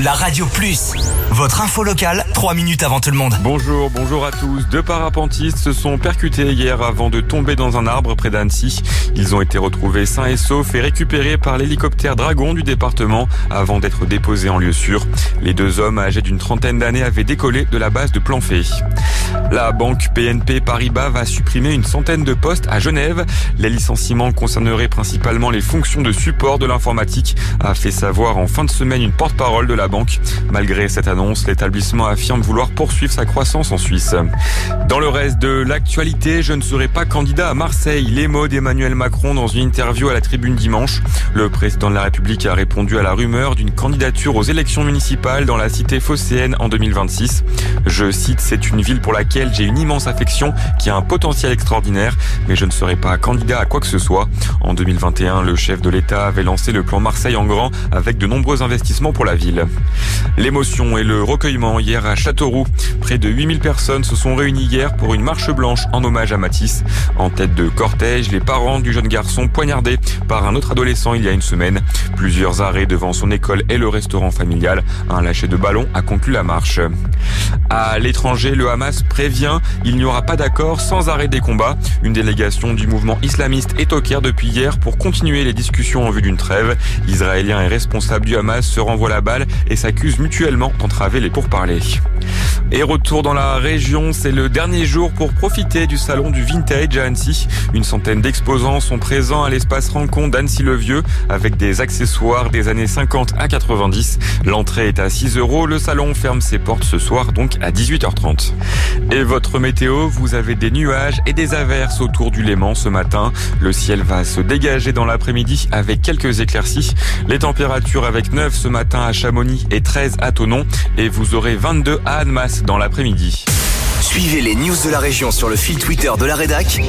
la Radio Plus. Votre info locale, 3 minutes avant tout le monde. Bonjour à tous. 2 parapentistes se sont percutés hier avant de tomber dans un arbre près d'Annecy. Ils ont été retrouvés sains et saufs et récupérés par l'hélicoptère Dragon du département avant d'être déposés en lieu sûr. Les 2 hommes âgés d'une trentaine d'années avaient décollé de la base de Planfé. La banque BNP Paribas va supprimer une centaine de postes à Genève. Les licenciements concerneraient principalement les fonctions de support de l'informatique, a fait savoir en fin de semaine une porte-parole de la banque. Malgré cette annonce, l'établissement affirme vouloir poursuivre sa croissance en Suisse. Dans le reste de l'actualité, je ne serai pas candidat à Marseille. Les mots d'Emmanuel Macron dans une interview à la Tribune dimanche. Le président de la République a répondu à la rumeur d'une candidature aux élections municipales dans la cité phocéenne en 2026. Je cite, c'est une ville pour laquelle j'ai une immense affection, qui a un potentiel extraordinaire, mais je ne serai pas candidat à quoi que ce soit. En 2021, le chef de l'État avait lancé le plan Marseille en grand avec de nombreux investissements pour la ville. L'émotion et le recueillement hier à Châteauroux. Près de 8000 personnes se sont réunies hier pour une marche blanche en hommage à Matisse. En tête de cortège, les parents du jeune garçon poignardé par un autre adolescent il y a une semaine. Plusieurs arrêts devant son école et le restaurant familial. Un lâcher de ballon a conclu la marche. À l'étranger, le Hamas prévient, il n'y aura pas d'accord sans arrêt des combats. Une délégation du mouvement islamiste est au Caire depuis hier pour continuer les discussions en vue d'une trêve. Israéliens et responsables du Hamas se renvoient la balle et s'accusent mutuellement d'entraver les pourparlers. Et retour dans la région, c'est le dernier jour pour profiter du salon du vintage à Annecy. Une centaine d'exposants sont présents à l'espace rencontre d'Annecy-le-Vieux avec des accessoires des années 50 à 90. L'entrée est à 6 €. Le salon ferme ses portes ce soir, donc à 18h30. Et votre météo, vous avez des nuages et des averses autour du Léman ce matin. Le ciel va se dégager dans l'après-midi avec quelques éclaircies. Les températures avec 9 ce matin à Chamonix et 13 à Thonon. Et vous aurez 22 à Annemasse dans l'après-midi. Suivez les news de la région sur le fil Twitter de la rédac,